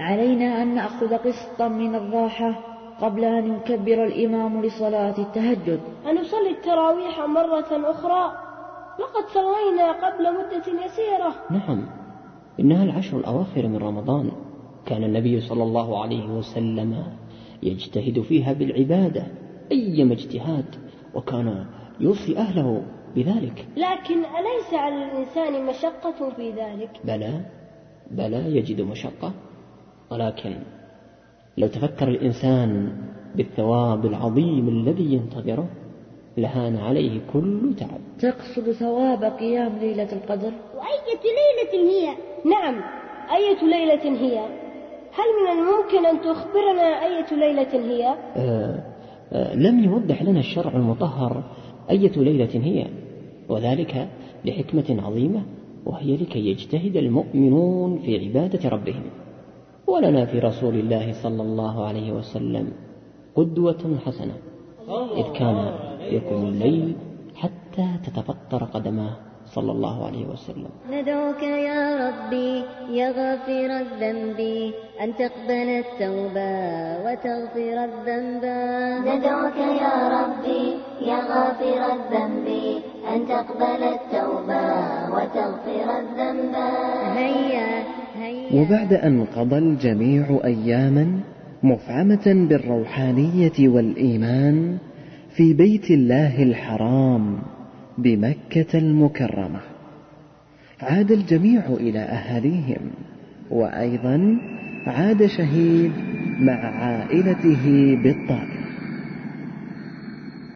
علينا أن نأخذ قسطا من الراحة قبل أن يكبر الإمام لصلاة التهجد. أن نصلي التراويح مرة أخرى؟ لقد صلينا قبل مدة يسيرة. نعم، إنها العشر الأواخر من رمضان، كان النبي صلى الله عليه وسلم يجتهد فيها بالعبادة أيما اجتهاد، وكان يوصي أهله بذلك. لكن أليس على الإنسان مشقة في ذلك؟ بلى يجد مشقة، ولكن لو تفكر الإنسان بالثواب العظيم الذي ينتظره لهان عليه كل تعب. تقصد ثواب قيام ليلة القدر؟ وأية ليلة هي؟ نعم، أية ليلة هي؟ هل من الممكن أن تخبرنا أية ليلة هي؟ لم يوضح لنا الشرع المطهر أية ليلة هي، وذلك لحكمة عظيمة، وهي لكي يجتهد المؤمنون في عبادة ربهم. ولنا في رسول الله صلى الله عليه وسلم قدوة حسنة، إذ كان يقوم الليل حتى تتفطر قدماه صلى الله عليه وسلم. ندعوك يا ربي يا غافر الذنب أن تقبل التوبة وتغفر الذنب. ندعوك يا ربي يا غافر الذنب أن تقبل التوبة وتغفر الذنب. هيا وبعد أن قضى الجميع أياما مفعمة بالروحانية والإيمان في بيت الله الحرام بمكة المكرمة، عاد الجميع إلى أهاليهم، وأيضا عاد شهيد مع عائلته بالطائف.